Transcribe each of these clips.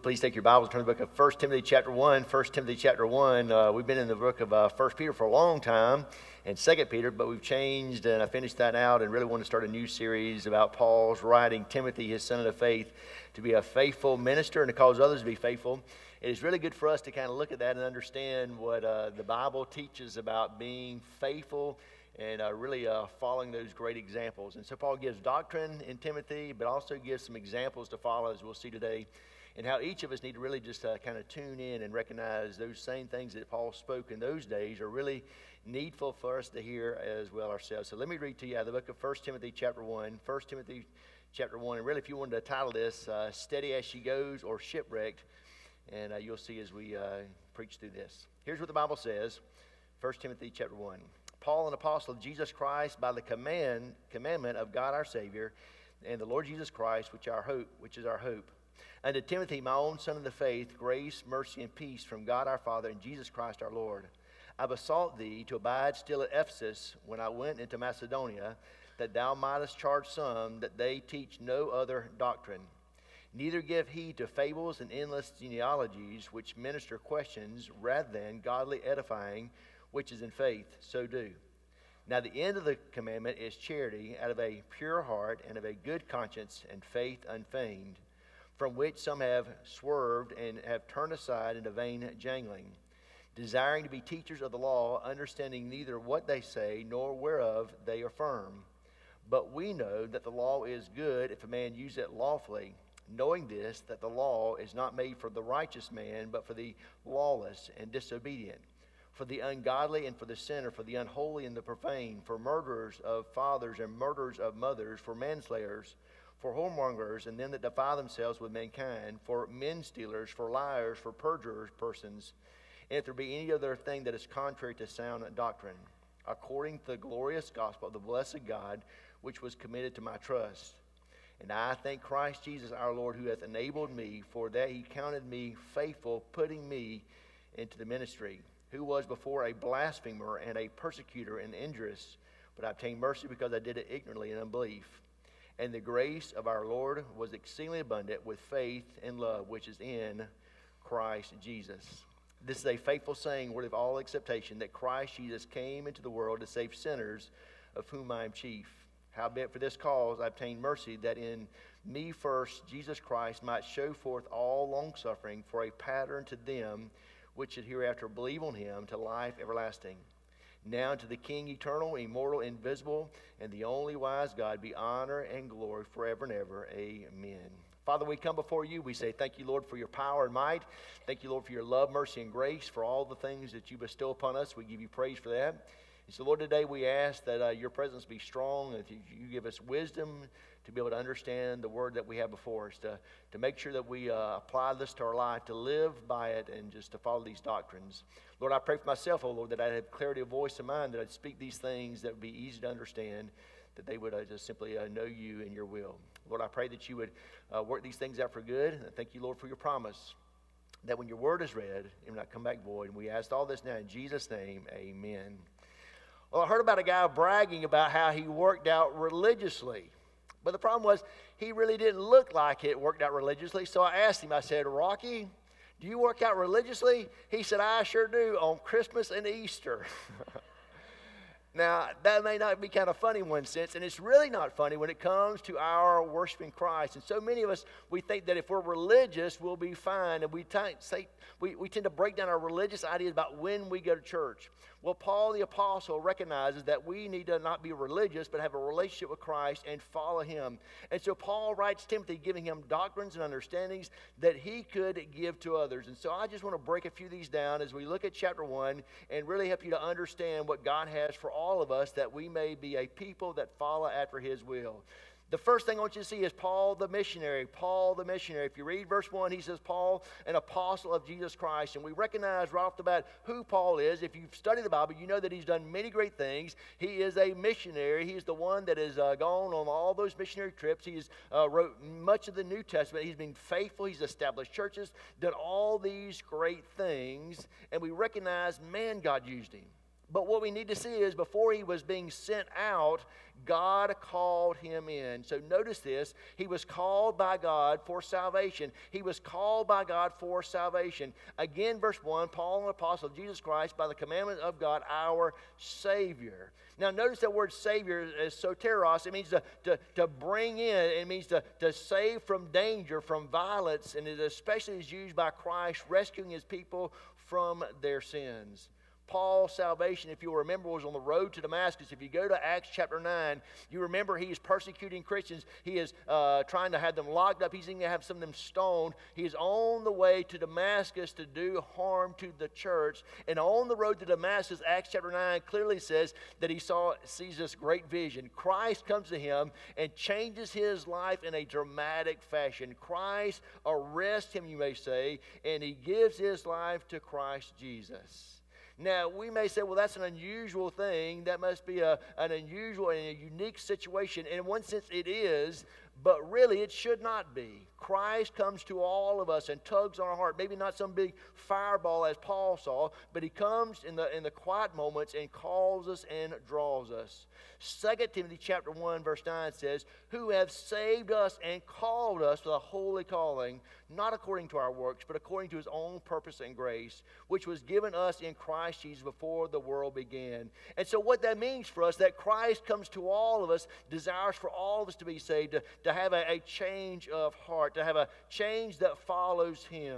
please take your Bibles and turn to the book of 1 Timothy chapter 1. 1 Timothy chapter 1, we've been in the book of 1 Peter for a long time, and 2 Peter, but we've changed, and I finished that out and really want to start a new series about Paul's writing Timothy, his son of the faith, to be a faithful minister and to cause others to be faithful. It is really good for us to kind of look at that and understand what the Bible teaches about being faithful and really following those great examples. And so Paul gives doctrine in Timothy, but also gives some examples to follow, as we'll see today, and how each of us need to really just kind of tune in and recognize those same things that Paul spoke in those days are really needful for us to hear as well ourselves. So let me read to you out of the book of 1 Timothy chapter 1. 1 Timothy chapter 1, and really if you wanted to title this, Steady as She Goes or Shipwrecked, and you'll see as we preach through this. Here's what the Bible says, 1 Timothy chapter 1. Paul, an apostle of Jesus Christ, by the commandment of God our Savior, and the Lord Jesus Christ, which is our hope. Unto Timothy, my own son of the faith, grace, mercy, and peace from God our Father and Jesus Christ our Lord. I besought thee to abide still at Ephesus when I went into Macedonia, that thou mightest charge some that they teach no other doctrine. Neither give heed to fables and endless genealogies, which minister questions, rather than godly edifying, which is in faith, so do. Now the end of the commandment is charity, out of a pure heart and of a good conscience and faith unfeigned, from which some have swerved and have turned aside into vain jangling, desiring to be teachers of the law, understanding neither what they say nor whereof they affirm. But we know that the law is good if a man use it lawfully, knowing this, that the law is not made for the righteous man, but for the lawless and disobedient, for the ungodly and for the sinner, for the unholy and the profane, for murderers of fathers and murderers of mothers, for manslayers, for whoremongers and them that defile themselves with mankind, for men stealers, for liars, for perjurers, persons, and if there be any other thing that is contrary to sound doctrine, according to the glorious gospel of the blessed God, which was committed to my trust. And I thank Christ Jesus our Lord, who hath enabled me, for that he counted me faithful, putting me into the ministry, who was before a blasphemer and a persecutor and injurious, but I obtained mercy because I did it ignorantly in unbelief. And the grace of our Lord was exceedingly abundant with faith and love, which is in Christ Jesus. This is a faithful saying, worthy of all acceptation, that Christ Jesus came into the world to save sinners, of whom I am chief. Howbeit for this cause I obtained mercy, that in me first Jesus Christ might show forth all longsuffering for a pattern to them which should hereafter believe on him to life everlasting. Now unto the King eternal, immortal, invisible, and the only wise God be honor and glory forever and ever. Amen. Father, we come before you. We say thank you, Lord, for your power and might. Thank you, Lord, for your love, mercy, and grace, for all the things that you bestow upon us. We give you praise for that. And so, Lord, today we ask that your presence be strong, that you give us wisdom to be able to understand the word that we have before us, to make sure that we apply this to our life, to live by it, and just to follow these doctrines. Lord, I pray for myself, oh Lord, that I'd have clarity of voice of mind, that I'd speak these things that would be easy to understand, that they would just simply know you and your will. Lord, I pray that you would work these things out for good. And thank you, Lord, for your promise that when your word is read, it will not come back void. And we ask all this now in Jesus' name, amen. Well, I heard about a guy bragging about how he worked out religiously. But the problem was he really didn't look like it worked out religiously. So I asked him, I said, Rocky, do you work out religiously? He said, I sure do on Christmas and Easter. Now, that may not be kind of funny in one sense, and it's really not funny when it comes to our worshiping Christ. And so many of us, we think that if we're religious, we'll be fine, and we tend to break down our religious ideas about when we go to church. Well, Paul the Apostle recognizes that we need to not be religious, but have a relationship with Christ and follow him. And so Paul writes Timothy, giving him doctrines and understandings that he could give to others. And so I just want to break a few of these down as we look at chapter 1 and really help you to understand what God has for all of us, that we may be a people that follow after his will. The first thing I want you to see is Paul the missionary. Paul the missionary. If you read verse 1, he says, Paul, an apostle of Jesus Christ. And we recognize right off the bat who Paul is. If you've studied the Bible, you know that he's done many great things. He is a missionary. He's the one that has gone on all those missionary trips. He's wrote much of the New Testament. He's been faithful. He's established churches, done all these great things. And we recognize, man, God used him. But what we need to see is before he was being sent out, God called him in. So notice this. He was called by God for salvation. He was called by God for salvation. Again, verse 1, Paul, an apostle of Jesus Christ, by the commandment of God, our Savior. Now notice that word Savior is soteros. It means to bring in. It means to save from danger, from violence. And it especially is used by Christ rescuing his people from their sins. Paul's salvation, if you'll remember, was on the road to Damascus. If you go to Acts chapter 9, you remember he is persecuting Christians. He is trying to have them locked up. He's going to have some of them stoned. He is on the way to Damascus to do harm to the church. And on the road to Damascus, Acts chapter 9 clearly says that he sees this great vision. Christ comes to him and changes his life in a dramatic fashion. Christ arrests him, you may say, and he gives his life to Christ Jesus. Now, we may say, well, that's an unusual thing. That must be an unusual and a unique situation. And in one sense, it is, but really it should not be. Christ comes to all of us and tugs on our heart. Maybe not some big fireball as Paul saw, but he comes in the quiet moments and calls us and draws us. 2 Timothy chapter 1 verse 9 says, who have saved us and called us with a holy calling, not according to our works, but according to his own purpose and grace, which was given us in Christ Jesus before the world began. And so what that means for us, that Christ comes to all of us, desires for all of us to be saved, to have a change of heart, to have a change that follows him.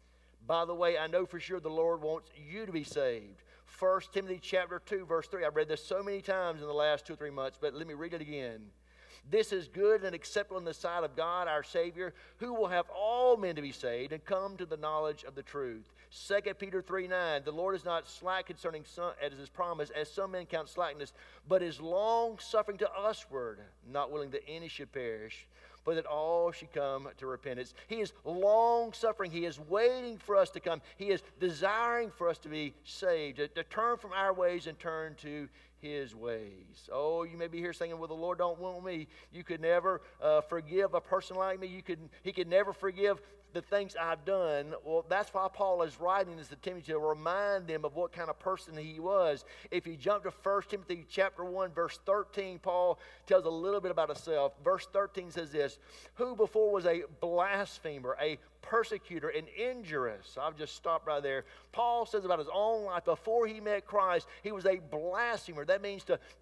By the way, I know for sure the Lord wants you to be saved. 1 Timothy chapter 2, verse 3. I've read this so many times in the last 2 or 3 months, but let me read it again. This is good and acceptable in the sight of God, our Savior, who will have all men to be saved and come to the knowledge of the truth. 2 Peter 3:9, the Lord is not slack concerning some, as his promise, as some men count slackness, but is long-suffering to usward, not willing that any should perish, but that all should come to repentance. He is long-suffering. He is waiting for us to come. He is desiring for us to be saved, to turn from our ways and turn to his ways. Oh, you may be here saying, well, the Lord don't want me. You could never forgive a person like me. He could never forgive the things I've done. Well, that's why Paul is writing this to Timothy, to remind them of what kind of person he was. If you jump to 1 Timothy chapter 1, verse 13, Paul tells a little bit about himself. Verse 13 says this, who before was a blasphemer, a persecutor, and injurious. I've just stopped right there. Paul says about his own life, before he met Christ, he was a blasphemer. That means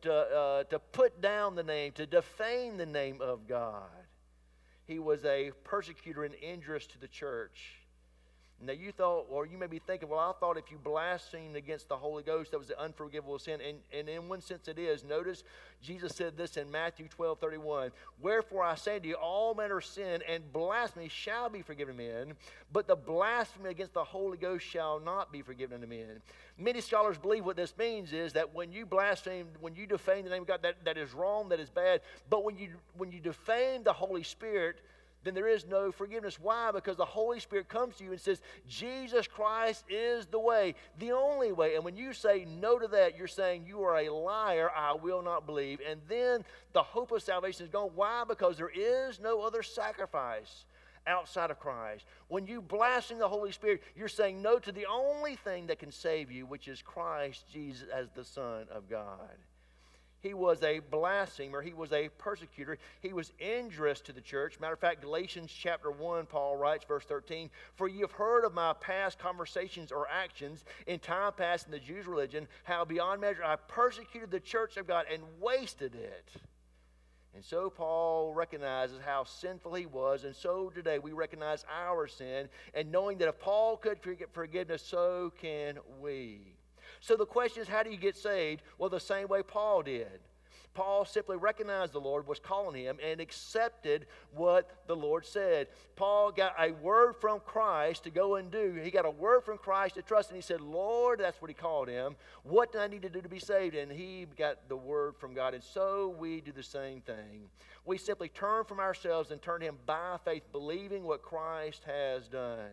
to put down the name, to defame the name of God. He was a persecutor and injurious to the church. Now you thought, or you may be thinking, well, I thought if you blasphemed against the Holy Ghost, that was an unforgivable sin. And in one sense it is. Notice Jesus said this in Matthew 12:31. Wherefore I say to you, all manner of sin and blasphemy shall be forgiven men, but the blasphemy against the Holy Ghost shall not be forgiven unto men. Many scholars believe what this means is that when you blaspheme, when you defame the name of God, that is wrong, that is bad. But when you defame the Holy Spirit, then there is no forgiveness. Why? Because the Holy Spirit comes to you and says, Jesus Christ is the way, the only way. And when you say no to that, you're saying you are a liar, I will not believe. And then the hope of salvation is gone. Why? Because there is no other sacrifice outside of Christ. When you blaspheme the Holy Spirit, you're saying no to the only thing that can save you, which is Christ Jesus as the Son of God. He was a blasphemer. He was a persecutor. He was injurious to the church. Matter of fact, Galatians chapter 1, Paul writes, verse 13, for you have heard of my past conversations or actions in time past in the Jews' religion, how beyond measure I persecuted the church of God and wasted it. And so Paul recognizes how sinful he was, and so today we recognize our sin, and knowing that if Paul could get forgiveness, so can we. So the question is, how do you get saved? Well, the same way Paul did. Paul simply recognized the Lord was calling him and accepted what the Lord said. Paul got a word from Christ to go and do. He got a word from Christ to trust, and he said, Lord, that's what he called him. What do I need to do to be saved? And he got the word from God. And so we do the same thing. We simply turn from ourselves and turn to him by faith, believing what Christ has done.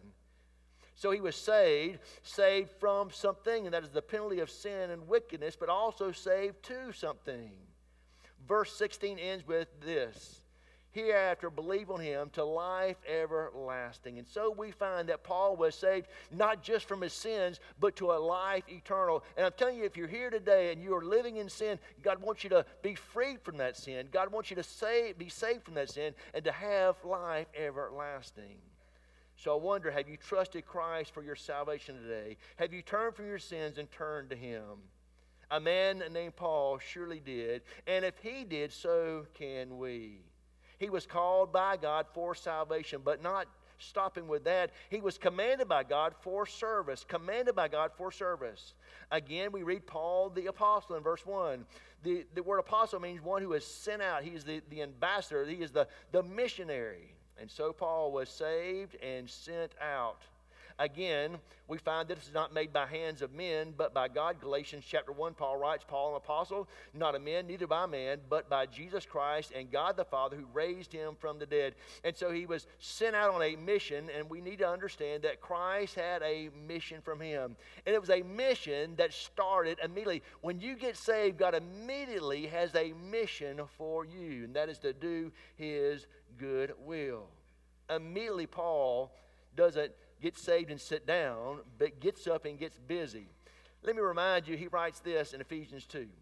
So he was saved from something, and that is the penalty of sin and wickedness, but also saved to something. Verse 16 ends with this. hereafter believe on him to life everlasting. And so we find that Paul was saved not just from his sins, but to a life eternal. And I'm telling you, if you're here today and you are living in sin, God wants you to be freed from that sin. God wants you to be saved from that sin and to have life everlasting. So I wonder, have you trusted Christ for your salvation today? Have you turned from your sins and turned to him? A man named Paul surely did, and if he did, so can we. He was called by God for salvation, but not stopping with that. He was commanded by God for service. Commanded by God for service. Again, we read Paul the apostle in verse 1. The word apostle means one who is sent out. He is the ambassador. He is the missionary. And so Paul was saved and sent out. Again, we find that this is not made by hands of men, but by God. Galatians chapter 1, Paul writes, Paul, an apostle, not of men, neither by man, but by Jesus Christ and God the Father who raised him from the dead. And so he was sent out on a mission, and we need to understand that Christ had a mission from him. And it was a mission that started immediately. When you get saved, God immediately has a mission for you, and that is to do his good will. Immediately, Paul doesn't get saved and sit down, but gets up and gets busy. Let me remind you, he writes this in Ephesians 2.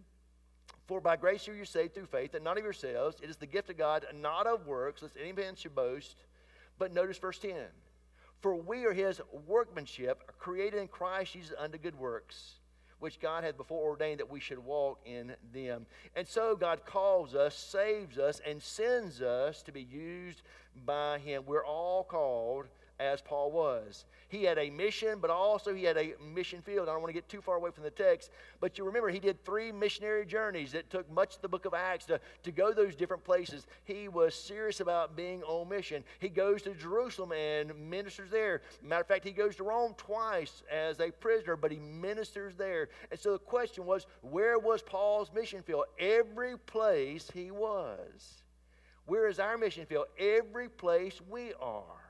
For by grace are you saved through faith, and not of yourselves. It is the gift of God, not of works, lest any man should boast. But notice verse 10. For we are his workmanship, created in Christ Jesus unto good works, which God had before ordained that we should walk in them. And so God calls us, saves us, and sends us to be used by him. We're all called as Paul was. He had a mission, but also he had a mission field. I don't want to get too far away from the text, but you remember he did 3 missionary journeys that took much of the book of Acts to go those different places. He was serious about being on mission. He goes to Jerusalem and ministers there. Matter of fact, he goes to Rome twice as a prisoner, but he ministers there. And so the question was, where was Paul's mission field? Every place he was. Where is our mission field? Every place we are.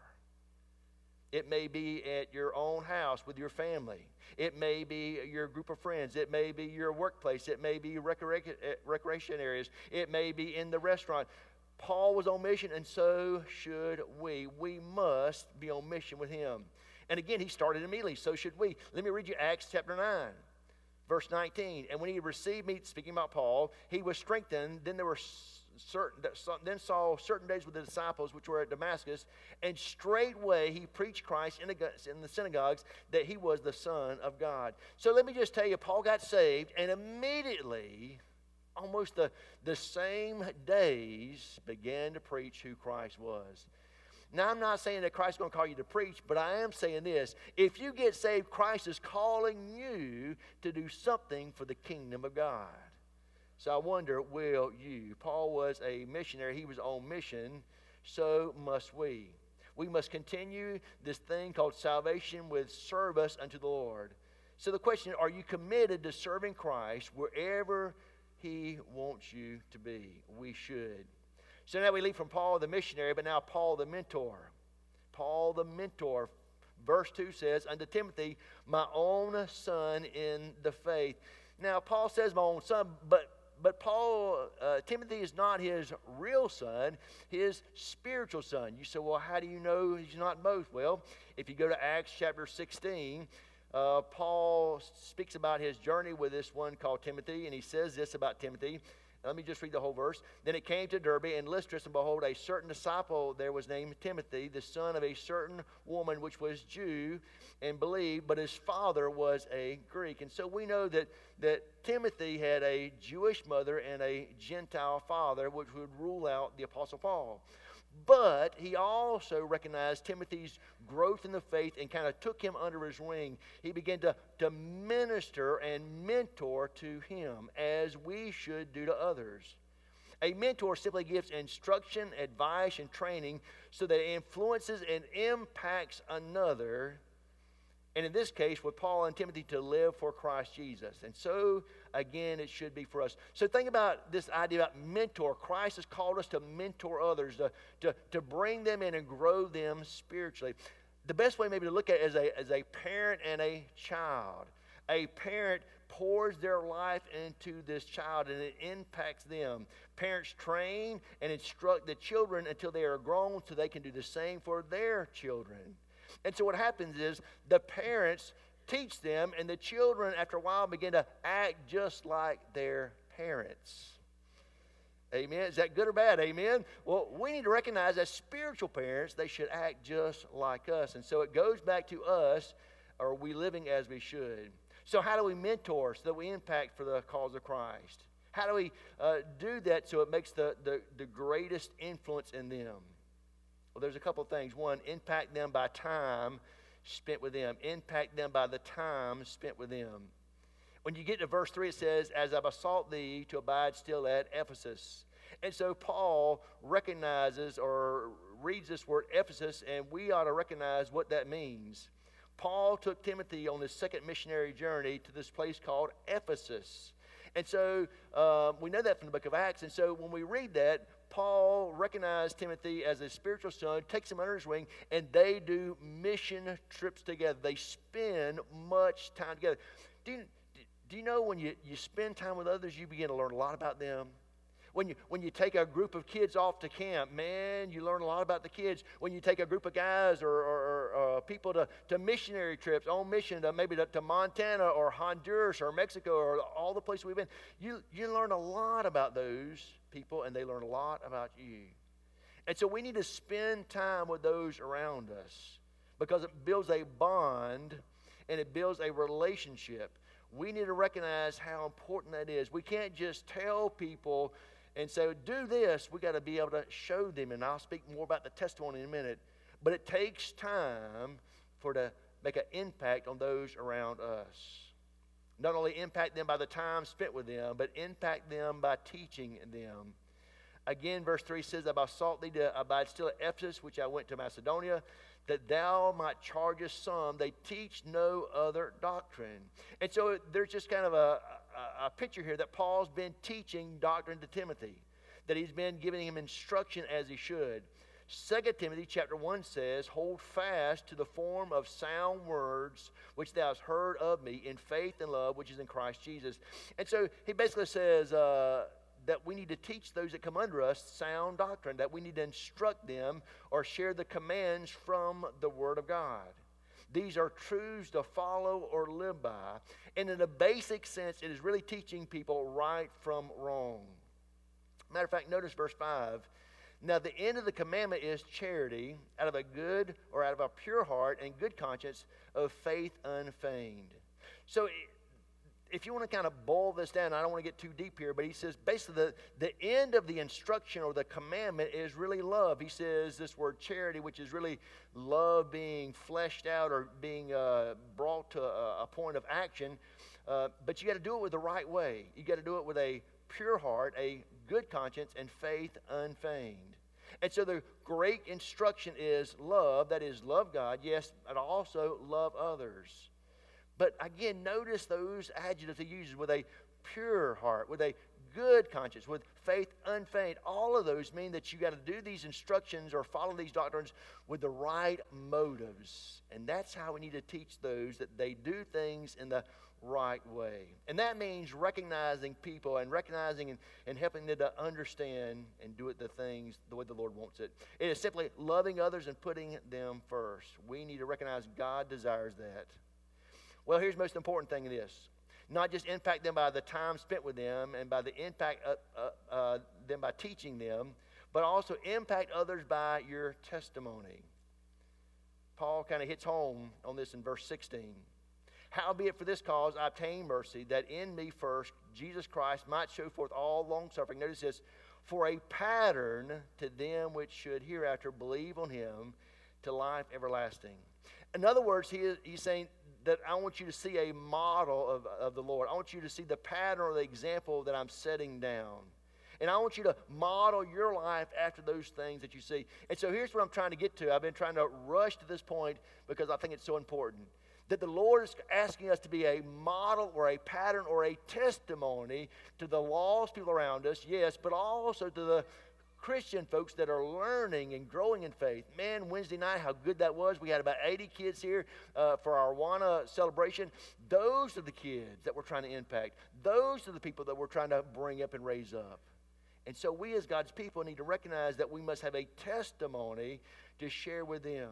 It may be at your own house with your family. It may be your group of friends. It may be your workplace. It may be recreation areas. It may be in the restaurant. Paul was on mission, and so should we. We must be on mission with him. And again, he started immediately. So should we. Let me read you Acts chapter 9, verse 19. And when he received me, speaking about Paul, he was strengthened. Then saw certain days with the disciples which were at Damascus, and straightway he preached Christ in the synagogues that he was the Son of God. So let me just tell you, Paul got saved, and immediately, almost the same days, began to preach who Christ was. Now, I'm not saying that Christ is going to call you to preach, but I am saying this. If you get saved, Christ is calling you to do something for the kingdom of God. So I wonder, will you? Paul was a missionary. He was on mission. So must we. We must continue this thing called salvation with service unto the Lord. So the question, are you committed to serving Christ wherever he wants you to be? We should. So now we leave from Paul the missionary, but now Paul the mentor. Paul the mentor. Verse 2 says, unto Timothy, my own son in the faith. Now Paul says my own son, but Timothy is not his real son, his spiritual son. You say, well, how do you know he's not both? Well, if you go to Acts chapter 16, Paul speaks about his journey with this one called Timothy, and he says this about Timothy. Let me just read the whole verse. Then it came to Derbe and Lystra, and behold, a certain disciple there was named Timothy, the son of a certain woman which was Jew and believed, but his father was a Greek. And so we know that Timothy had a Jewish mother and a Gentile father, which would rule out the Apostle Paul. But he also recognized Timothy's growth in the faith and kind of took him under his wing. He began to minister and mentor to him as we should do to others. A mentor simply gives instruction, advice, and training so that it influences and impacts another. And in this case, with Paul and Timothy, to live for Christ Jesus. And so, again, it should be for us. So think about this idea about mentor. Christ has called us to mentor others, to bring them in and grow them spiritually. The best way maybe to look at it as a parent and a child. A parent pours their life into this child and it impacts them. Parents train and instruct the children until they are grown so they can do the same for their children. And so what happens is the parents teach them, and the children, after a while, begin to act just like their parents. Amen. Is that good or bad? Amen. Well, we need to recognize as spiritual parents, they should act just like us. And so it goes back to us. Are we living as we should? So how do we mentor so that we impact for the cause of Christ? How do we do that so it makes the greatest influence in them? Well, there's a couple of things. One, impact them by time spent with them. Impact them by the time spent with them. When you get to verse 3, it says, as I besought thee to abide still at Ephesus. And so Paul recognizes or reads this word Ephesus, and we ought to recognize what that means. Paul took Timothy on his second missionary journey to this place called Ephesus. And so we know that from the book of Acts. And so when we read that, Paul recognized Timothy as a spiritual son, takes him under his wing, and they do mission trips together. They spend much time together. Do you know when you spend time with others, you begin to learn a lot about them? When you take a group of kids off to camp, man, you learn a lot about the kids. When you take a group of guys or people to missionary trips, on mission, maybe to Montana or Honduras or Mexico or all the places we've been, you learn a lot about those people, and they learn a lot about you. And so we need to spend time with those around us because it builds a bond and it builds a relationship. We need to recognize how important that is. We can't just tell people and say, do this. We got to be able to show them. And I'll speak more about the testimony in a minute. But it takes time to make an impact on those around us. Not only impact them by the time spent with them, but impact them by teaching them. Again, verse 3 says, I besought thee to abide still at Ephesus, which I went to Macedonia, that thou might chargest some. They teach no other doctrine. And so there's just kind of a picture here that Paul's been teaching doctrine to Timothy, that he's been giving him instruction as he should. 2 Timothy chapter 1 says, hold fast to the form of sound words which thou hast heard of me in faith and love which is in Christ Jesus. And so he basically says that we need to teach those that come under us sound doctrine, that we need to instruct them or share the commands from the Word of God. These are truths to follow or live by. And in a basic sense, it is really teaching people right from wrong. Matter of fact, notice verse 5. Now the end of the commandment is charity out of a good or out of a pure heart and good conscience of faith unfeigned. So if you want to kind of boil this down, I don't want to get too deep here, but he says basically the end of the instruction or the commandment is really love. He says this word charity, which is really love being fleshed out or being brought to a point of action. But you got to do it with the right way. You got to do it with a pure heart, a good conscience, and faith unfeigned. And so the great instruction is love. That is, love God, yes, but also love others. But again, notice those adjectives he uses: with a pure heart, with a good conscience, with faith unfeigned. All of those mean that you got to do these instructions or follow these doctrines with the right motives. And that's how we need to teach those, that they do things in the right way. And that means recognizing people and recognizing and helping them to understand and do it the way the Lord wants it. It is simply loving others and putting them first. We need to recognize God desires that. Well, here's the most important thing in this. Not just impact them by the time spent with them and by the impact them by teaching them, but also impact others by your testimony. Paul kind of hits home on this in verse 16. Howbeit for this cause I obtain mercy, that in me first Jesus Christ might show forth all longsuffering. Notice this, for a pattern to them which should hereafter believe on him to life everlasting. In other words, he's saying that I want you to see a model of the Lord. I want you to see the pattern or the example that I'm setting down. And I want you to model your life after those things that you see. And so here's what I'm trying to get to. I've been trying to rush to this point because I think it's so important. That the Lord is asking us to be a model or a pattern or a testimony to the lost people around us, yes, but also to the Christian folks that are learning and growing in faith. Man, Wednesday night, how good that was. We had about 80 kids here for our Awana celebration. Those are the kids that we're trying to impact. Those are the people that we're trying to bring up and raise up. And so we as God's people need to recognize that we must have a testimony to share with them.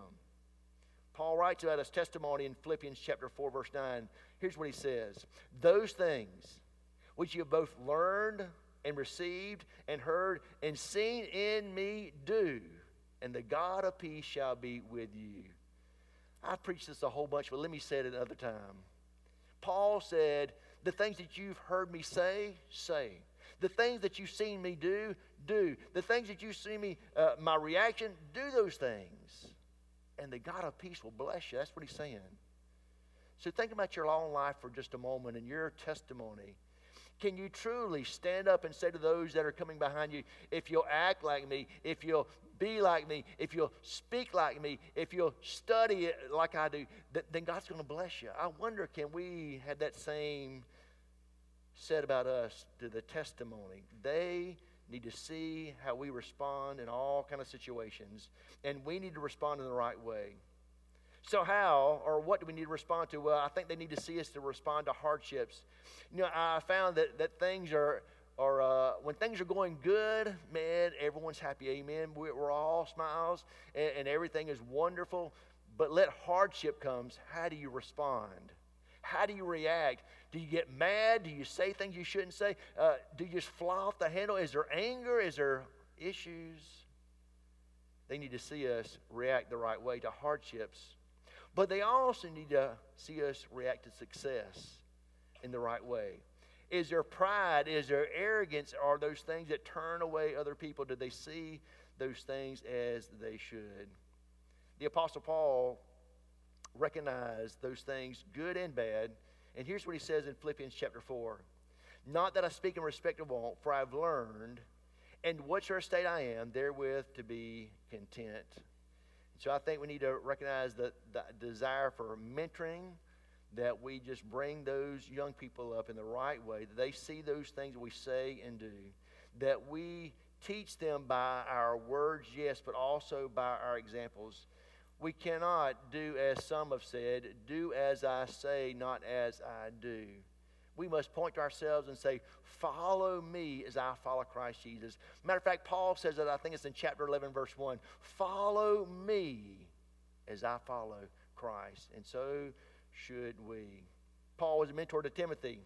Paul writes about his testimony in Philippians chapter 4, verse 9. Here's what he says. Those things which you have both learned and received and heard and seen in me do, and the God of peace shall be with you. I've preached this a whole bunch, but let me say it another time. Paul said, the things that you've heard me say, say. The things that you've seen me do, do. The things that you see me, my reaction, do those things. And the God of peace will bless you. That's what he's saying. So think about your long life for just a moment and your testimony. Can you truly stand up and say to those that are coming behind you, if you'll act like me, if you'll be like me, if you'll speak like me, if you'll study it like I do, then God's going to bless you. I wonder, can we have that same said about us to the testimony? They need to see how we respond in all kind of situations, and we need to respond in the right way. So how or what do we need to respond to? Well, I think they need to see us to respond to hardships. You know, I found that things are when things are going good, man, everyone's happy, amen. We're all smiles and everything is wonderful. But let hardship comes, how do you respond? How do you react? Do you get mad? Do you say things you shouldn't say? Do you just fly off the handle? Is there anger? Is there issues? They need to see us react the right way to hardships. But they also need to see us react to success in the right way. Is there pride? Is there arrogance? Are those things that turn away other people? Do they see those things as they should? The Apostle Paul recognized those things, good and bad. And here's what he says in Philippians chapter 4. Not that I speak in respect of want, for I have learned, and whatsoever state I am, therewith to be content. So I think we need to recognize the desire for mentoring, that we just bring those young people up in the right way, that they see those things that we say and do, that we teach them by our words, yes, but also by our examples. We cannot do as some have said, do as I say, not as I do. We must point to ourselves and say, follow me as I follow Christ Jesus. Matter of fact, Paul says that, I think it's in chapter 11, verse 1. Follow me as I follow Christ. And so should we. Paul was a mentor to Timothy.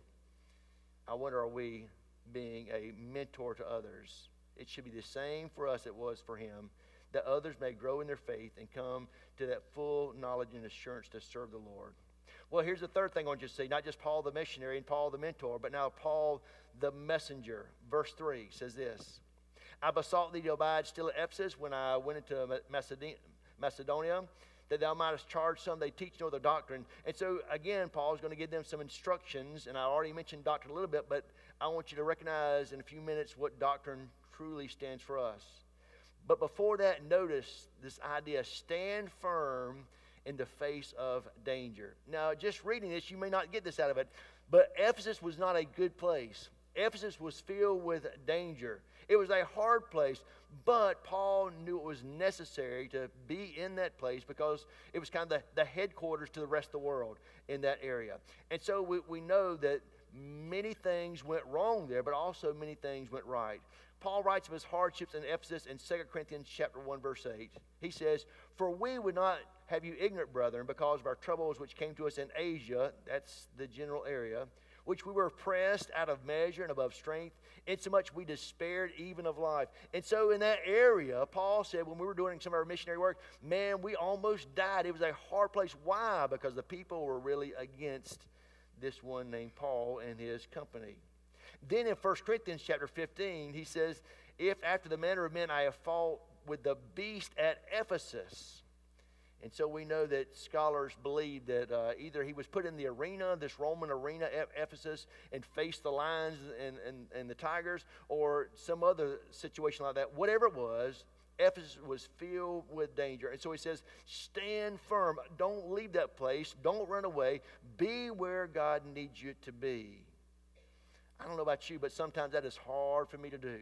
I wonder, are we being a mentor to others? It should be the same for us it was for him, that others may grow in their faith and come to that full knowledge and assurance to serve the Lord. Well, here's the third thing I want you to see. Not just Paul the missionary and Paul the mentor, but now Paul the messenger. Verse 3 says this. I besought thee to abide still at Ephesus when I went into Macedonia, that thou mightest charge some they teach no other doctrine. And so, again, Paul is going to give them some instructions. And I already mentioned doctrine a little bit, but I want you to recognize in a few minutes what doctrine truly stands for us. But before that, notice this idea, stand firm in the face of danger. Now, just reading this, you may not get this out of it, but Ephesus was not a good place. Ephesus was filled with danger. It was a hard place, but Paul knew it was necessary to be in that place because it was kind of the headquarters to the rest of the world in that area. And so we know that many things went wrong there, but also many things went right. Paul writes of his hardships in Ephesus in 2 Corinthians chapter 1, verse 8. He says, for we would not have you ignorant, brethren, because of our troubles which came to us in Asia, that's the general area, which we were pressed out of measure and above strength, insomuch we despaired even of life. And so in that area, Paul said, when we were doing some of our missionary work, man, we almost died. It was a hard place. Why? Because the people were really against this one named Paul and his company. Then in 1 Corinthians chapter 15, he says, if after the manner of men I have fought with the beast at Ephesus. And so we know that scholars believe that either he was put in the arena, this Roman arena at Ephesus, and faced the lions and the tigers, or some other situation like that. Whatever it was, Ephesus was filled with danger. And so he says, stand firm. Don't leave that place. Don't run away. Be where God needs you to be. I don't know about you, but sometimes that is hard for me to do.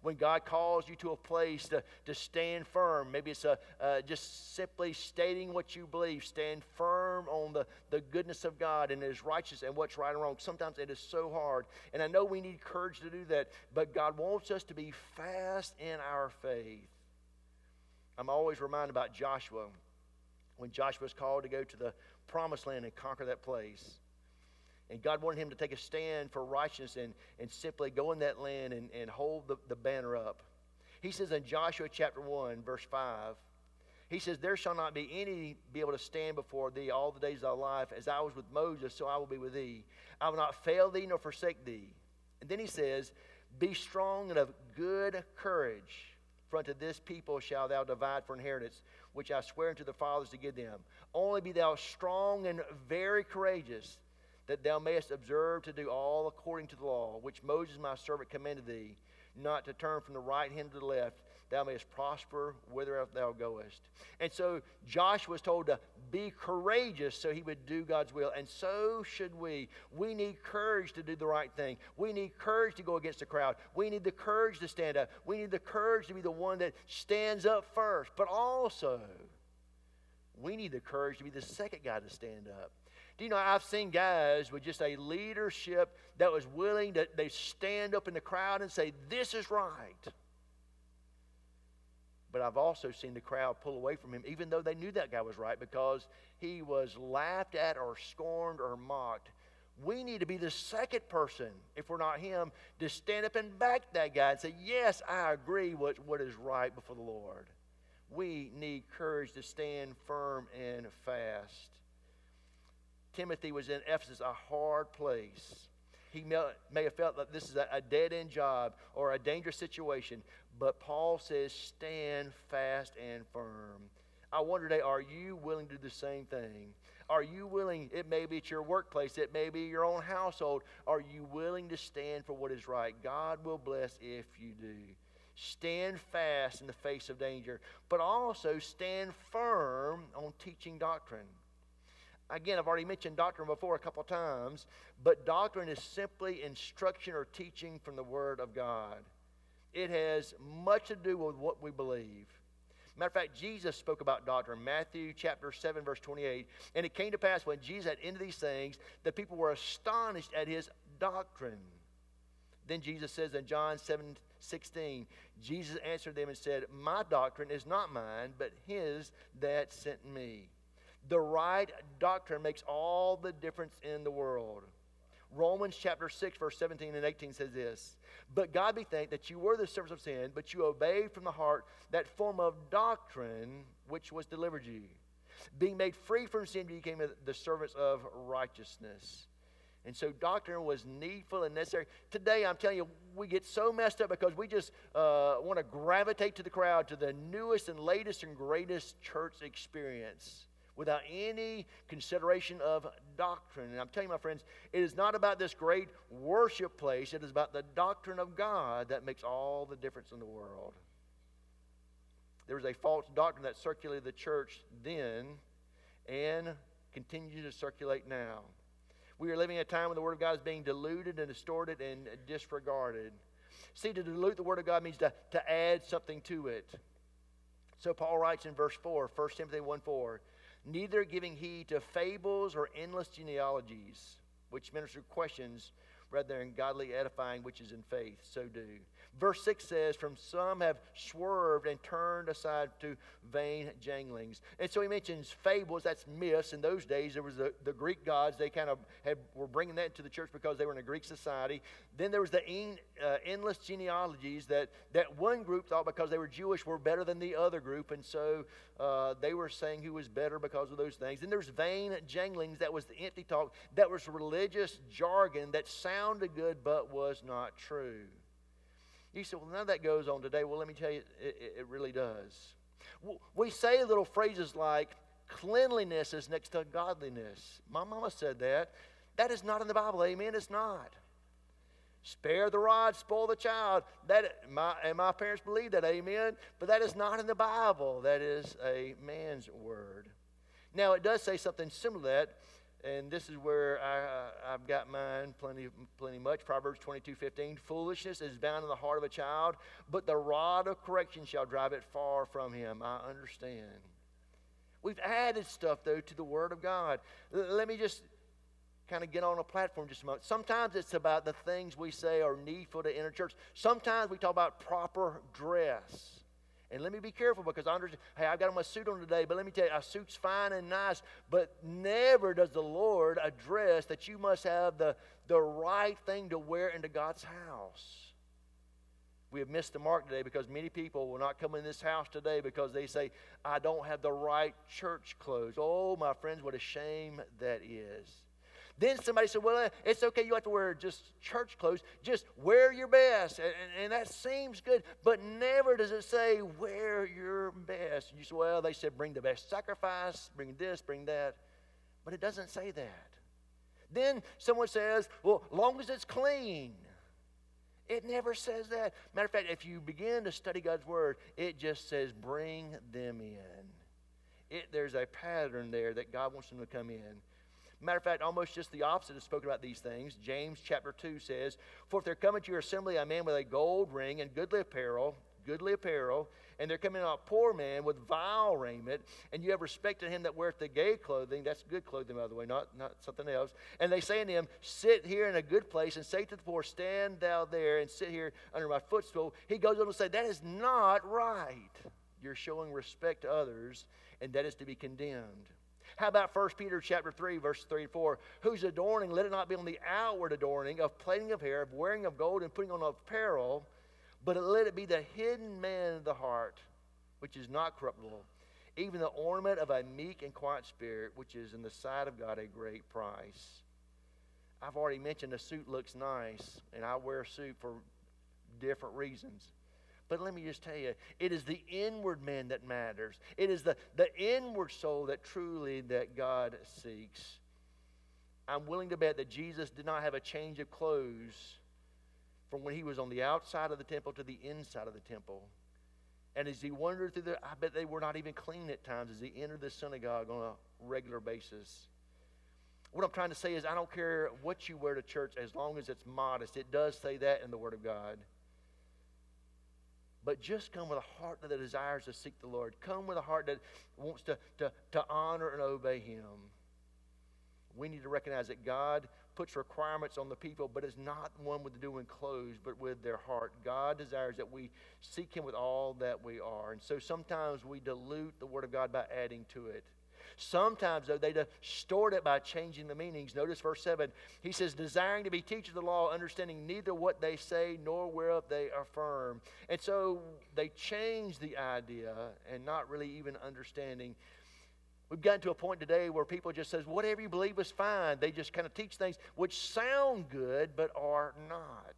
When God calls you to a place to stand firm, maybe it's just simply stating what you believe. Stand firm on the goodness of God and His righteousness and what's right and wrong. Sometimes it is so hard. And I know we need courage to do that, but God wants us to be fast in our faith. I'm always reminded about Joshua. When Joshua was called to go to the promised land and conquer that place. And God wanted him to take a stand for righteousness and simply go in that land and hold the banner up. He says in Joshua chapter 1, verse 5, he says, there shall not be any be able to stand before thee all the days of thy life. As I was with Moses, so I will be with thee. I will not fail thee nor forsake thee. And then he says, be strong and of good courage. For unto this people shalt thou divide for inheritance, which I swear unto the fathers to give them. Only be thou strong and very courageous, that thou mayest observe to do all according to the law, which Moses my servant commanded thee, not to turn from the right hand to the left, thou mayest prosper whither thou goest. And so Joshua was told to be courageous so he would do God's will. And so should we. We need courage to do the right thing. We need courage to go against the crowd. We need the courage to stand up. We need the courage to be the one that stands up first. But also, we need the courage to be the second guy to stand up. Do you know, I've seen guys with just a leadership that was willing to they stand up in the crowd and say, this is right. But I've also seen the crowd pull away from him, even though they knew that guy was right, because he was laughed at or scorned or mocked. We need to be the second person, if we're not him, to stand up and back that guy and say, yes, I agree with what is right before the Lord. We need courage to stand firm and fast. Timothy was in Ephesus, a hard place. He may have felt that this is a dead-end job or a dangerous situation, but Paul says, stand fast and firm. I wonder today, are you willing to do the same thing? Are you willing, it may be at your workplace, it may be your own household, are you willing to stand for what is right? God will bless if you do. Stand fast in the face of danger, but also stand firm on teaching doctrine. Again, I've already mentioned doctrine before a couple times, but doctrine is simply instruction or teaching from the Word of God. It has much to do with what we believe. Matter of fact, Jesus spoke about doctrine. Matthew chapter 7, verse 28. And it came to pass when Jesus had ended these things, the people were astonished at his doctrine. Then Jesus says in John 7:16, Jesus answered them and said, my doctrine is not mine, but his that sent me. The right doctrine makes all the difference in the world. Romans chapter 6, verse 17 and 18 says this, but God be thanked that you were the servants of sin, but you obeyed from the heart that form of doctrine which was delivered you. Being made free from sin, you became the servants of righteousness. And so doctrine was needful and necessary. Today, I'm telling you, we get so messed up because we just want to gravitate to the crowd, to the newest and latest and greatest church experience, without any consideration of doctrine. And I'm telling you, my friends, it is not about this great worship place. It is about the doctrine of God that makes all the difference in the world. There was a false doctrine that circulated the church then and continues to circulate now. We are living in a time when the Word of God is being diluted and distorted and disregarded. See, to dilute the Word of God means to add something to it. So Paul writes in verse 4, 1 Timothy 1:4, neither giving heed to fables or endless genealogies, which minister questions rather than godly edifying, which is in faith, so do. Verse 6 says, from some have swerved and turned aside to vain janglings. And so he mentions fables, that's myths. In those days, there was the Greek gods. They kind of were bringing that into the church because they were in a Greek society. Then there was the endless genealogies that one group thought because they were Jewish were better than the other group. And so they were saying who was better because of those things. Then there's vain janglings. That was the empty talk. That was religious jargon that sounded good but was not true. You say, well, none of that goes on today. Well, let me tell you, it really does. We say little phrases like, cleanliness is next to godliness. My mama said that. That is not in the Bible, amen? It's not. Spare the rod, spoil the child. My parents believe that, amen? But that is not in the Bible. That is a man's word. Now, it does say something similar to that. And this is where I've got mine plenty much. Proverbs 22:15. Foolishness is bound in the heart of a child, but the rod of correction shall drive it far from him. I understand. We've added stuff, though, to the Word of God. Let me just kind of get on a platform just a moment. Sometimes it's about the things we say are needful to enter church. Sometimes we talk about proper dress. And let me be careful, because I understand, hey, I've got my suit on today, but let me tell you, a suit's fine and nice, but never does the Lord address that you must have the right thing to wear into God's house. We have missed the mark today, because many people will not come in this house today because they say, I don't have the right church clothes. Oh, my friends, what a shame that is. Then somebody said, well, it's okay, you have to wear just church clothes. Just wear your best. And that seems good, but never does it say, wear your best. You say, well, they said, bring the best sacrifice, bring this, bring that. But it doesn't say that. Then someone says, well, long as it's clean. It never says that. Matter of fact, if you begin to study God's Word, it just says, bring them in. There's a pattern there that God wants them to come in. Matter of fact, almost just the opposite is spoken about these things. James chapter 2 says, for if there cometh to your assembly a man with a gold ring and goodly apparel, and there coming out a poor man with vile raiment, and you have respected him that weareth the gay clothing, that's good clothing, by the way, not something else, and they say unto him, sit here in a good place, and say to the poor, stand thou there, and sit here under my footstool. He goes on to say, that is not right. You're showing respect to others, and that is to be condemned. How about 1 Peter chapter 3, verses 3 and 4? Whose adorning, let it not be on the outward adorning of plaiting of hair, of wearing of gold, and putting on apparel, but let it be the hidden man of the heart, which is not corruptible, even the ornament of a meek and quiet spirit, which is in the sight of God a great price. I've already mentioned a suit looks nice, and I wear a suit for different reasons. But let me just tell you, it is the inward man that matters. It is the inward soul that truly that God seeks. I'm willing to bet that Jesus did not have a change of clothes from when he was on the outside of the temple to the inside of the temple. And as he wandered through I bet they were not even clean at times as he entered the synagogue on a regular basis. What I'm trying to say is, I don't care what you wear to church as long as it's modest. It does say that in the Word of God. But just come with a heart that desires to seek the Lord. Come with a heart that wants to honor and obey Him. We need to recognize that God puts requirements on the people, but it's not one with doing clothes, but with their heart. God desires that we seek Him with all that we are. And so sometimes we dilute the Word of God by adding to it. Sometimes, though, they distort it by changing the meanings. Notice verse 7. He says, desiring to be teachers of the law, understanding neither what they say nor whereof they affirm. And so they change the idea and not really even understanding. We've gotten to a point today where people just says, whatever you believe is fine. They just kind of teach things which sound good but are not.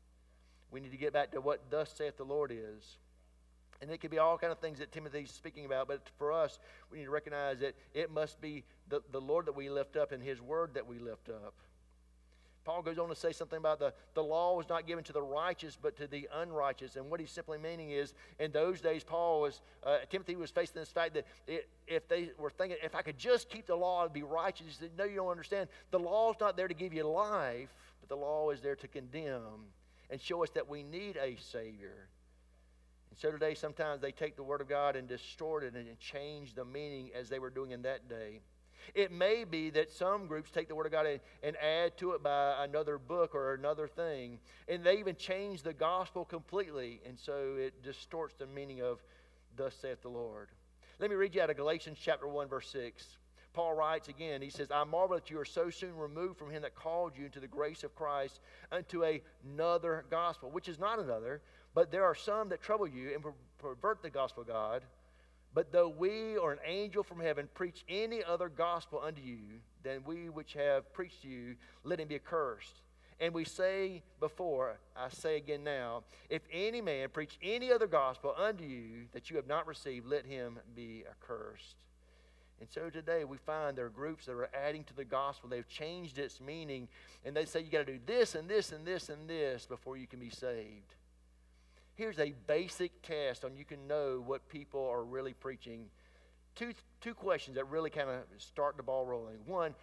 We need to get back to what thus saith the Lord is. And it could be all kind of things that Timothy's speaking about, but for us, we need to recognize that it must be the Lord that we lift up and His Word that we lift up. Paul goes on to say something about the law was not given to the righteous, but to the unrighteous. And what he's simply meaning is, in those days, Timothy was facing this fact that if they were thinking, if I could just keep the law, I'd be righteous. He said, no, you don't understand. The law is not there to give you life, but the law is there to condemn and show us that we need a Savior. And so today, sometimes they take the Word of God and distort it and change the meaning as they were doing in that day. It may be that some groups take the Word of God and add to it by another book or another thing. And they even change the gospel completely. And so it distorts the meaning of thus saith the Lord. Let me read you out of Galatians chapter 1, verse 6. Paul writes again, he says, I marvel that you are so soon removed from Him that called you into the grace of Christ unto another gospel, which is not another, but there are some that trouble you and pervert the gospel of God. But though we or an angel from heaven preach any other gospel unto you than we which have preached to you, let him be accursed. And we say before, I say again now, if any man preach any other gospel unto you that you have not received, let him be accursed. And so today we find there are groups that are adding to the gospel. They've changed its meaning. And they say you got to do this and this and this and this before you can be saved. Here's a basic test on you can know what people are really preaching. Two questions that really kind of start the ball rolling. One,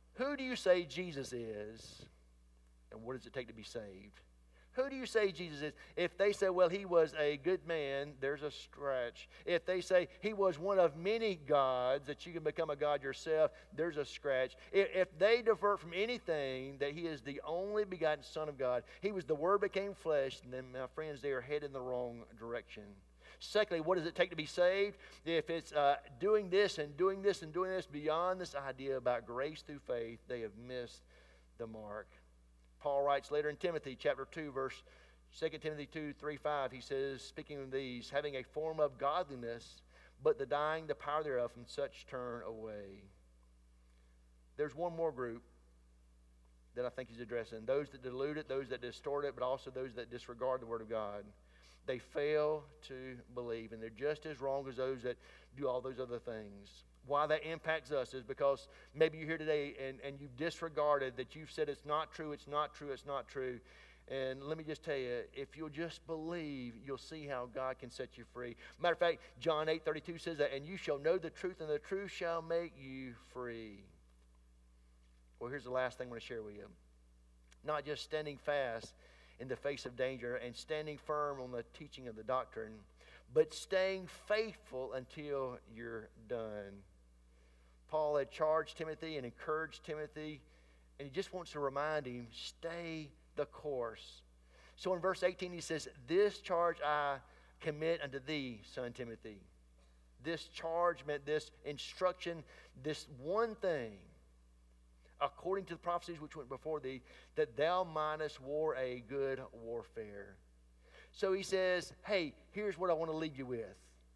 Who do you say Jesus is? And what does it take to be saved? Who do you say Jesus is? If they say, well, he was a good man, there's a stretch. If they say he was one of many gods, that you can become a god yourself, there's a scratch. If they divert from anything, that he is the only begotten Son of God, he was the Word became flesh, then, my friends, they are headed in the wrong direction. Secondly, what does it take to be saved? If it's doing this and doing this and doing this beyond this idea about grace through faith, they have missed the mark. Paul writes later in Timothy chapter 2, verse 2 Timothy 2, 3, 5, he says, speaking of these, having a form of godliness, but denying the power thereof, from such turn away. There's one more group that I think he's addressing. Those that dilute it, those that distort it, but also those that disregard the Word of God. They fail to believe, and they're just as wrong as those that do all those other things. Why that impacts us is because maybe you're here today and you've disregarded that. You've said it's not true, it's not true, it's not true. And let me just tell you, if you'll just believe, you'll see how God can set you free. Matter of fact, John 8:32 says that, and you shall know the truth, and the truth shall make you free. Well, here's the last thing I want to share with you. Not just standing fast in the face of danger and standing firm on the teaching of the doctrine, but staying faithful until you're done. Paul had charged Timothy and encouraged Timothy, and he just wants to remind him, stay the course. So in verse 18 he says, this charge I commit unto thee, son Timothy. This charge meant this instruction, this one thing, according to the prophecies which went before thee, that thou mightest war a good warfare. So he says, hey, here's what I want to leave you with.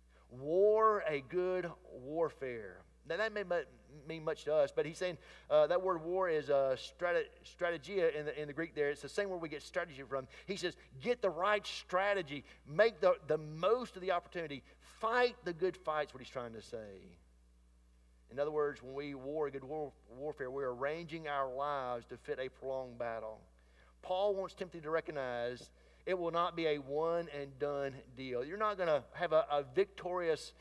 War a good warfare. Now that may mean much to us, but he's saying that word war is strategia in the Greek there. It's the same word we get strategy from. He says, get the right strategy. Make the most of the opportunity. Fight the good fights, what he's trying to say. In other words, when we war a good warfare, we're arranging our lives to fit a prolonged battle. Paul wants Timothy to recognize it will not be a one-and-done deal. You're not going to have a victorious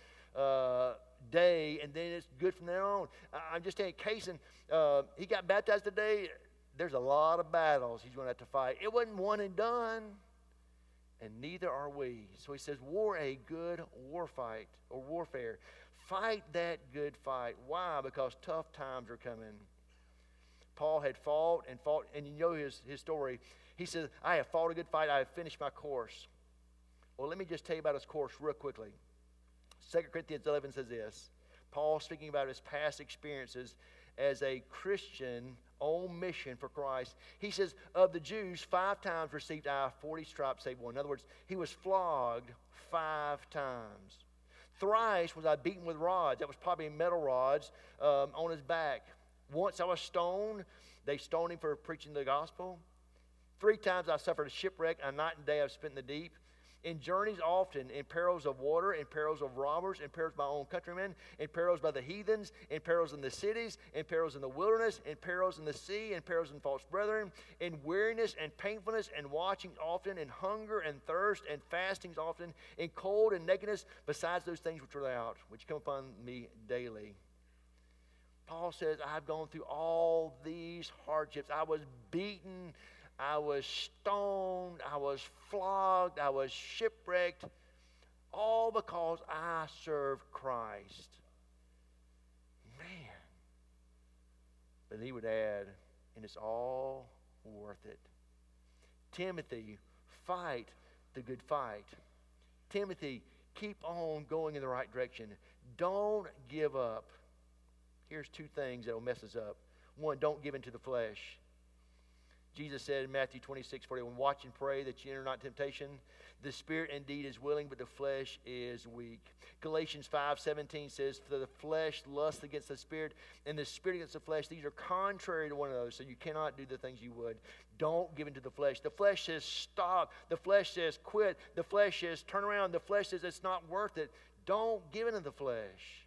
day and then it's good from there on. I'm just telling you, Cason, he got baptized today. There's a lot of battles he's going to have to fight. It wasn't one and done, and neither are we. So he says, war a good war fight or warfare. Fight that good fight. Why? Because tough times are coming. Paul had fought, and you know his story. He says, I have fought a good fight. I have finished my course. Well, let me just tell you about his course real quickly. 2 Corinthians 11 says this. Paul, speaking about his past experiences as a Christian on mission for Christ, he says, of the Jews, 5 times received I 40 stripes save one. In other words, he was flogged 5 times. Thrice was I beaten with rods. That was probably metal rods on his back. Once I was stoned. They stoned him for preaching the gospel. 3 times I suffered a shipwreck. A night and day I've spent in the deep. In journeys often, in perils of water, in perils of robbers, in perils by my own countrymen, in perils by the heathens, in perils in the cities, in perils in the wilderness, in perils in the sea, in perils in false brethren, in weariness and painfulness, and watching often, in hunger and thirst, and fastings often, in cold and nakedness, besides those things which are without, which come upon me daily. Paul says, I've gone through all these hardships. I was beaten, I was stoned, I was flogged, I was shipwrecked, all because I serve Christ. Man. But he would add, and it's all worth it. Timothy, fight the good fight. Timothy, keep on going in the right direction. Don't give up. Here's 2 things that will mess us up. 1, don't give in to the flesh. Jesus said in Matthew 26:41, watch and pray that you enter not temptation. The spirit indeed is willing, but the flesh is weak. Galatians 5:17 says, for the flesh lusts against the spirit, and the spirit against the flesh. These are contrary to one another, so you cannot do the things you would. Don't give in to the flesh. The flesh says stop. The flesh says quit. The flesh says turn around. The flesh says it's not worth it. Don't give in to the flesh.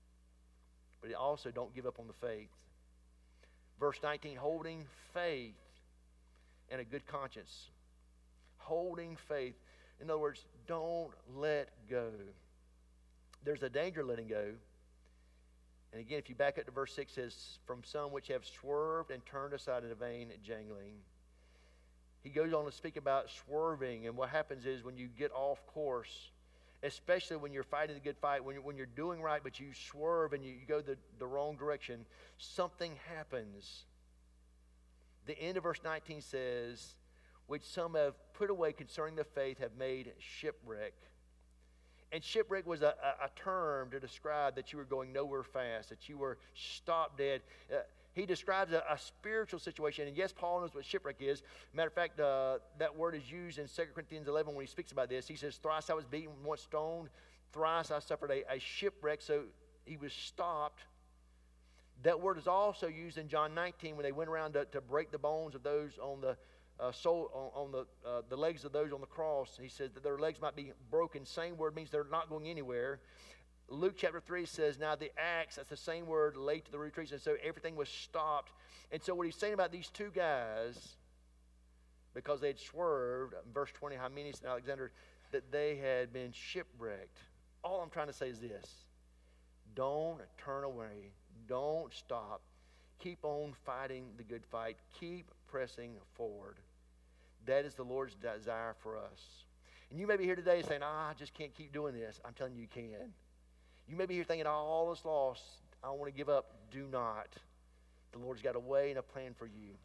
But also don't give up on the faith. Verse 19, holding faith and a good conscience. Holding faith. In other words, don't let go. There's a danger letting go, And again, if you back up to verse 6, it says, from some which have swerved and turned aside in a vain jangling. He goes on to speak about swerving, and what happens is when you get off course, especially when you're fighting the good fight, when you're doing right, but you swerve and you go the wrong direction, something happens. The end of verse 19 says, which some have put away concerning the faith have made shipwreck. And shipwreck was a term to describe that you were going nowhere fast, that you were stopped dead. He describes a spiritual situation. And yes, Paul knows what shipwreck is. Matter of fact, that word is used in 2 Corinthians 11 when he speaks about this. He says, thrice I was beaten, once stoned, thrice I suffered a shipwreck. So he was stopped. That word is also used in John 19 when they went around to break the bones of those on the the legs of those on the cross. He says that their legs might be broken. Same word means they're not going anywhere. Luke chapter 3 says, now the axe, that's the same word, laid to the root trees. And so everything was stopped. And so what he's saying about these two guys, because they had swerved, verse 20, Hymenaeus and Alexander, that they had been shipwrecked. All I'm trying to say is this. Don't turn away. Don't stop. Keep on fighting the good fight. Keep pressing forward. That is the Lord's desire for us. And you may be here today saying, I just can't keep doing this. I'm telling you, you can. You may be here thinking, all is lost. I want to give up. Do not. The Lord's got a way and a plan for you.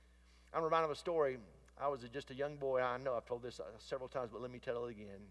I'm reminded of a story. I was just a young boy. I know I've told this several times, but let me tell it again.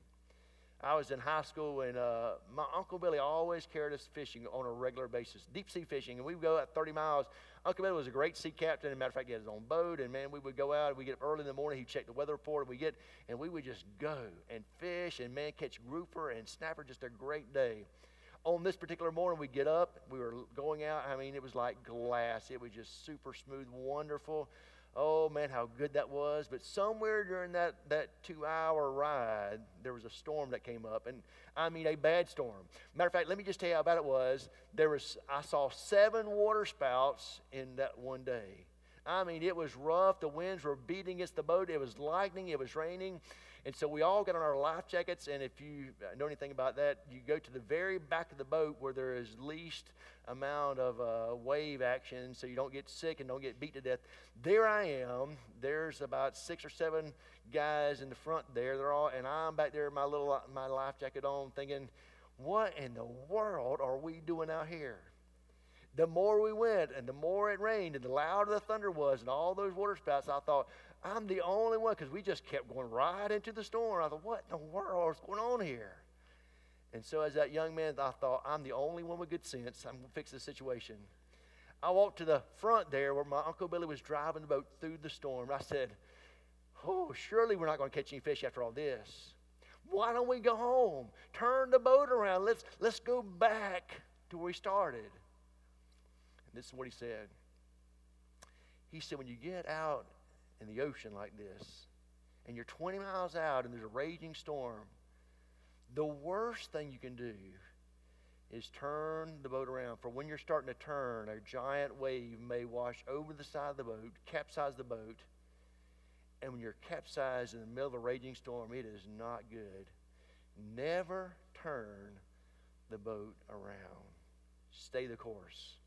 I was in high school, and my Uncle Billy always carried us fishing on a regular basis, deep sea fishing, and we would go out 30 miles. Uncle Billy was a great sea captain. As a matter of fact, he had his own boat, and man, we would go out, we'd get up early in the morning, he'd check the weather report, and we would just go and fish, and man, catch grouper and snapper, just a great day. On this particular morning, we'd get up, we were going out, I mean, it was like glass. It was just super smooth, wonderful. Oh, man, how good that was. But somewhere during that 2-hour ride, there was a storm that came up. And, I mean, a bad storm. Matter of fact, let me just tell you how bad it was. I saw 7 water spouts in that one day. I mean, it was rough. The winds were beating against the boat. It was lightning. It was raining. And so we all got on our life jackets. And if you know anything about that, you go to the very back of the boat where there is least amount of wave action so you don't get sick and don't get beat to death. There I am. There's about 6 or 7 guys in the front there. They're all, and I'm back there with my life jacket on thinking, what in the world are we doing out here? The more we went and the more it rained and the louder the thunder was and all those water spouts, I thought, I'm the only one, because we just kept going right into the storm. I thought, what in the world is going on here? And so as that young man, I thought, I'm the only one with good sense. I'm going to fix the situation. I walked to the front there where my Uncle Billy was driving the boat through the storm. I said, oh, surely we're not going to catch any fish after all this. Why don't we go home? Turn the boat around. Let's go back to where we started. This is what he said. He said, when you get out in the ocean like this, and you're 20 miles out and there's a raging storm, the worst thing you can do is turn the boat around. For when you're starting to turn, a giant wave may wash over the side of the boat, capsize the boat, and when you're capsized in the middle of a raging storm, it is not good. Never turn the boat around. Stay the course.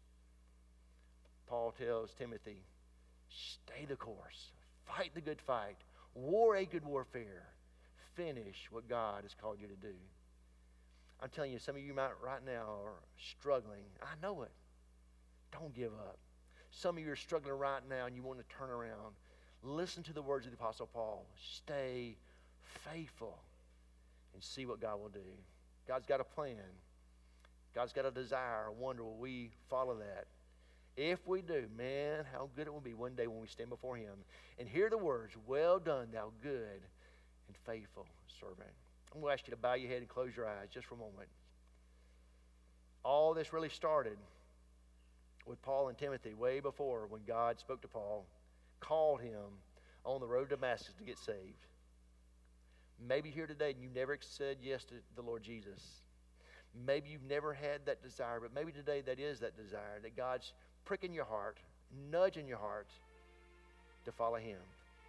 Paul tells Timothy, stay the course, fight the good fight, war a good warfare, finish what God has called you to do. I'm telling you, some of you might right now are struggling. I know it. Don't give up. Some of you are struggling right now and you want to turn around. Listen to the words of the Apostle Paul. Stay faithful and see what God will do. God's got a plan. God's got a desire, a wonder. Will we follow that? If we do, man, how good it will be one day when we stand before him and hear the words, well done, thou good and faithful servant. I'm going to ask you to bow your head and close your eyes just for a moment. All this really started with Paul and Timothy way before when God spoke to Paul, called him on the road to Damascus to get saved. Maybe here today and you never said yes to the Lord Jesus. Maybe you've never had that desire, but maybe today that is that desire, that God's pricking your heart, nudging your heart to follow him.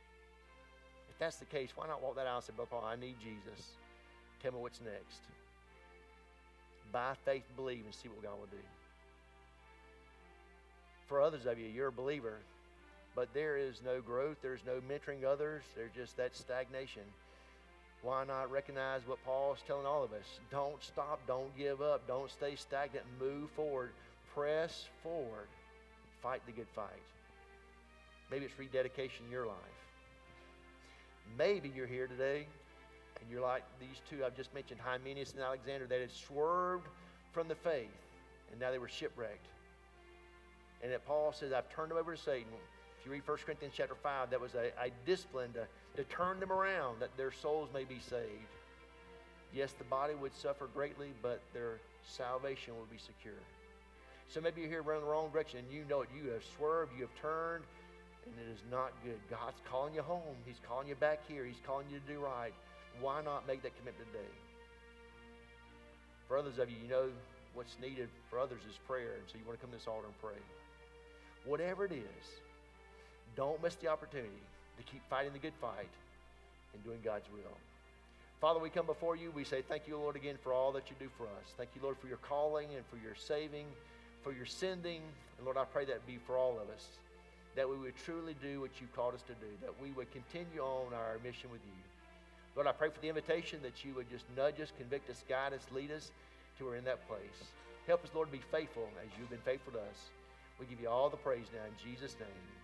If that's the case, why not walk that out and say, Brother Paul, I need Jesus. Tell me what's next. By faith, believe and see what God will do. For others of you, you're a believer, but there is no growth, there's no mentoring others, there's just that stagnation. Why not recognize what Paul's telling all of us? Don't stop, don't give up, don't stay stagnant, move forward, press forward, fight the good fight. Maybe it's rededication in your life. Maybe you're here today and you're like these two I've just mentioned, Hymenaeus and Alexander, that had swerved from the faith and now they were shipwrecked. And that Paul says, I've turned them over to Satan. If you read 1 Corinthians chapter 5, that was a discipline to turn them around that their souls may be saved. Yes, the body would suffer greatly, but their salvation will be secure. So maybe you're here running the wrong direction and you know it. You have swerved, you have turned, and it is not good. God's calling you home. He's calling you back here. He's calling you to do right. Why not make that commitment today? For others of you, you know what's needed for others is prayer, and so you want to come to this altar and pray. Whatever it is, don't miss the opportunity to keep fighting the good fight and doing God's will. Father, we come before you. We say thank you, Lord, again for all that you do for us. Thank you, Lord, for your calling and for your saving, for your sending. And Lord, I pray that be for all of us, that we would truly do what you've called us to do, that we would continue on our mission with you. Lord, I pray for the invitation that you would just nudge us, convict us, guide us, lead us to where we're in that place. Help us, Lord, to be faithful as you've been faithful to us. We give you all the praise now in Jesus' name.